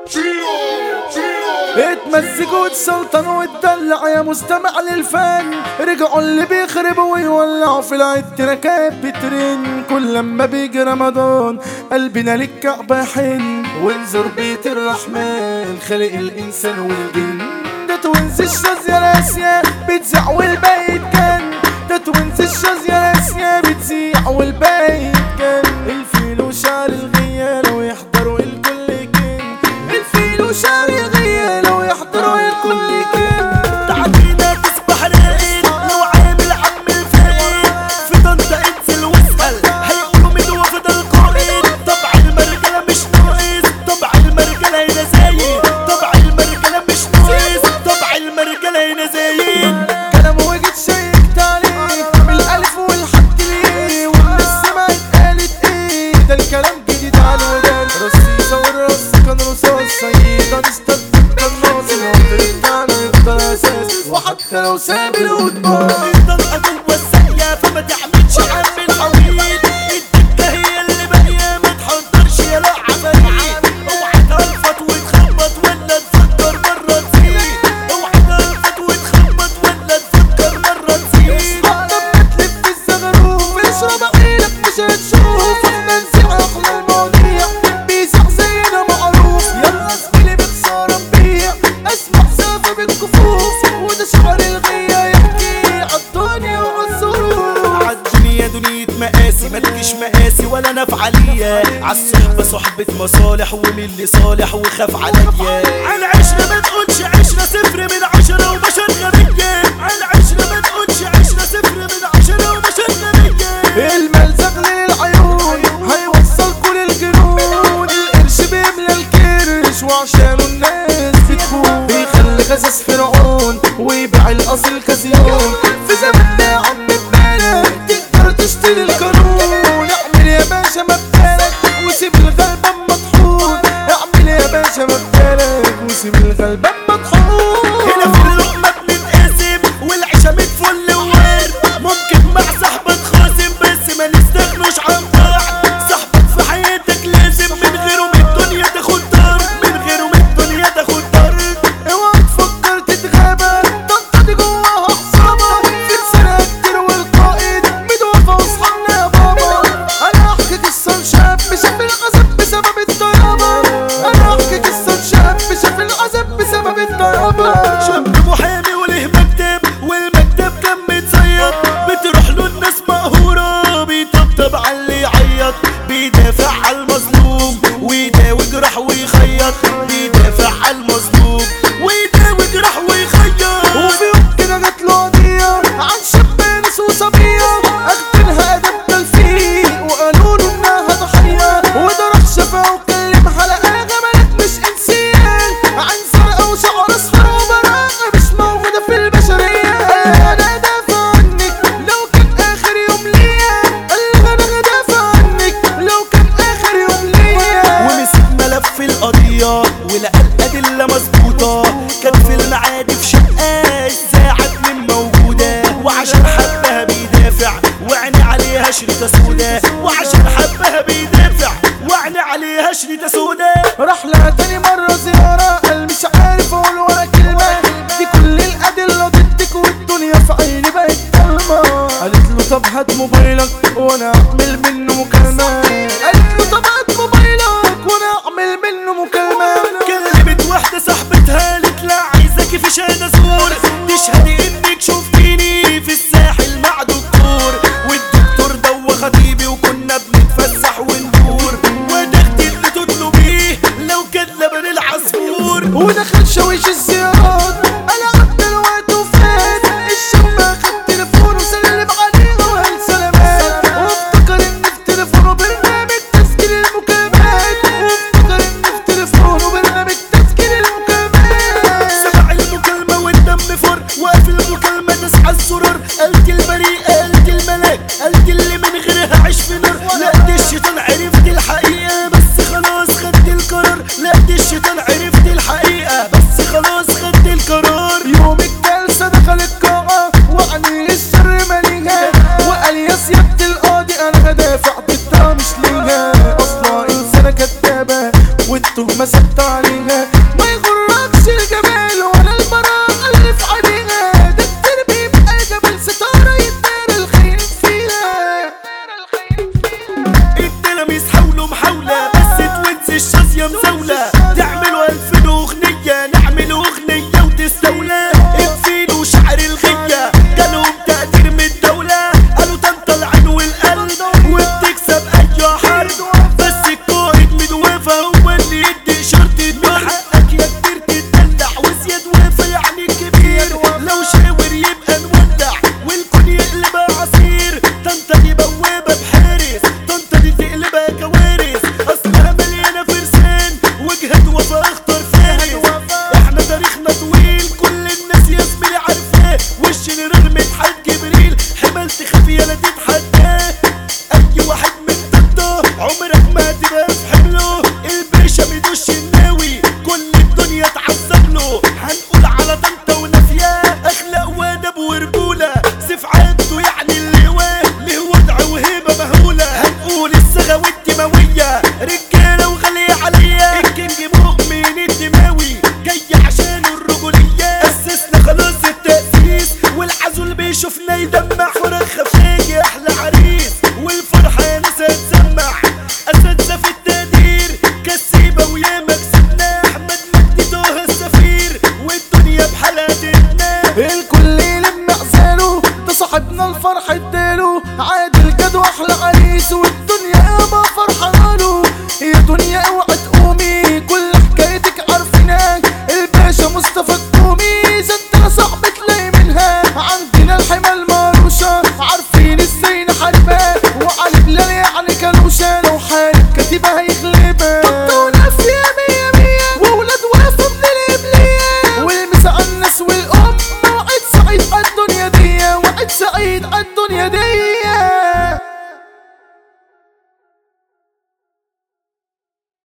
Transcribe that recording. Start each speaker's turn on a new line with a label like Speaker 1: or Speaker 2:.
Speaker 1: اتمزجوا واتسلطنوا واتدلع يا مستمع للفن. رجعوا اللي بيخربوا ويولعوا في العيد تراكات بترن. كل لما بيجي رمضان قلبنا للكعبة يحن. وانظر بيت الرحمن خلق الانسان والجن. ده توينز الشاذ يا راسيا بتزيع والباقي يتكن. ده توينز الشاذ يا راسيا بتزيع والباقي يتكن. الفيل وشعر الغيال ويحضروا الكل كن. الفيل وشعر الغيال ويحضروا الكل كن.
Speaker 2: تعدينا تصبح راقد لو عامل عم الفاقد. في طنطا انزل واسأل هيقولوا مين وافد القائد. طبع المرجلة مش ناقص طبع المرجلة هنا زايد. طبع المرجلة مش ناقص طبع المرجلة هنا زايد.
Speaker 1: كلام وجد شيكت عليه بالالف والحد ليه. والناس سمعت قالت ايه ده الكلام جديد على الودان. رصيصة والرص كان رصاص سيدة نستبدل قناص. العمر بتاعنا يفضل اساس وحتى لو ساب القضبان.
Speaker 2: الطلقة جوه الساقية فما تعملش عم الحويد. الدكة هي اللي باقية ما تحضرش يا لا عفاريت. اوعى تلفت وتخبط ولا تفكر مرة تزيد. اوعى تلفت وتخبط ولا تفكر مرة تزيد.
Speaker 1: لما تلف الزغروف اشرب عينك مش هتشوف. احنا نسيع احلى المواضيع بيسع زينا معروف. يلا زميلي بخسارة نبيع اسمع سافة بالكفوف. وده شعر الغية يحكي عالدنيا وعالظروف.
Speaker 2: عالدنيا دنيا مقاسي ما تجيش مقاسي ولا نفعلية. عالصحبة صحبة مصالح ومين اللي صالح وخاف عليا. عالعشرة ما تقولش عشرة صفر من 10 وبشر غبية. عالعشرة ما تقولش عشرة صفر من 10 وبشر غبية.
Speaker 1: المال زغل للعيون هيوصلكوا للجنون. القرش بيملى الكرش وعشانه الناس بتخون. بيخلي خساس فرعون ويبيع الاصل كسيون. في زماننا يا عم ببالك تقدر تشتري القانون. اعمل يا باشا مبدالك وسيب الغلبان مطحون. اعمل يا باشا مبدالك وسيب الغلبان مطحون.
Speaker 2: هنا في اللقمة بنتقاسم والعيشة متفل وورد. ممكن مع صاحبك خاصم بس ما نستغنوش عن بعض. صاحبك في حياتك لازم من غيره من الدنيا تاخد طرد. من غيره من الدنيا تاخد طرد.
Speaker 1: اوعى تفكر تتغابى طنطا دي جواها عصابة. في رسالة كتير والقائد متوفى واصحابنا يا بابا. انا احكي قصة لشاب شاف العذاب بسبب الطيابة. انا احكي قصة لشاب شاف العذاب بسبب الطيابة.
Speaker 2: شاب محامي وله مكتب والمكتب كان متصيد. بتروح له الناس مقهورة بيطبطب على اللي يعيط. بيدافع على المظلوم ويداوي جراح ويخيط. بيدافع على المظلوم ويداوي جراح ويخيط.
Speaker 1: وفي يوم كده جات له قضية عن شاب ناس وصبية. اخدينها ادب تلفيق وقالوا له انها ضحية. وده راح شافها وكلم حلقة جمالات مش انسان. عين زرقاء وشعر اصفر وبراءة مش موجودة في البشرية. انا دافع عنك لو كان اخر يوم ليا. انا دافع عنك لو كان اخر يوم ليا.
Speaker 2: ومسك ملف القضية ولقى الأدلة مظبوطة. كان في المعادي في شقة الساعة 2 موجودة. وعشان حبها بيدافع وعيني عليها شريطة سودا. وعشان حبها بيدافع وعيني عليها شريطة سودا.
Speaker 1: راح لها تاني مرة زيارة قال مش عارف اقول ولا كلمة. دي كل الأدلة ضدك والدنيا في عيني بقت ضلمة. قالت له طب هات موبايلك وانا اعمل منه مكالمة. قالت له طب هات موبايلك وانا اعمل منه مكالمة.
Speaker 2: كلمت واحدة صاحبتها قالت لا عايزاكي في شهادة زور. تشهدي انك شفتيني في الساحل مع دكتور. والدكتور ده خطيبي وكنا بنتفسح وندور. ودختي اللي تطلبيه لو كان لبن العصفور.
Speaker 1: ودخل شويش الزيارات انا عدى الوقت وفات. الشاب اخد تليفونه وسلم عليه وقال سلامات. وافتكر ان في تليفونه برنامج تسجيل المكالمات. وافتكر ان في تليفونه برنامج تسجيل المكالمات.
Speaker 2: سمع المكالمة والدم فر وقف المكالمة تسعى السرر. قلت البريئة قلت الملاك قلت اللي من غيرها عيش في نار. لا دي الشيطان عرفت الحقيقة بس خلاص خدت القرار. لا دي الشيطان عرفت الحقيقة بس خلاص خدت القرار.
Speaker 1: يوم الجلسة دخل القاعة وعني الشر ماليها. وقال يا سيادة القاضي انا هدافع ضدها مش ليها. اصلا انسانة كدابة والتهمة ثابتة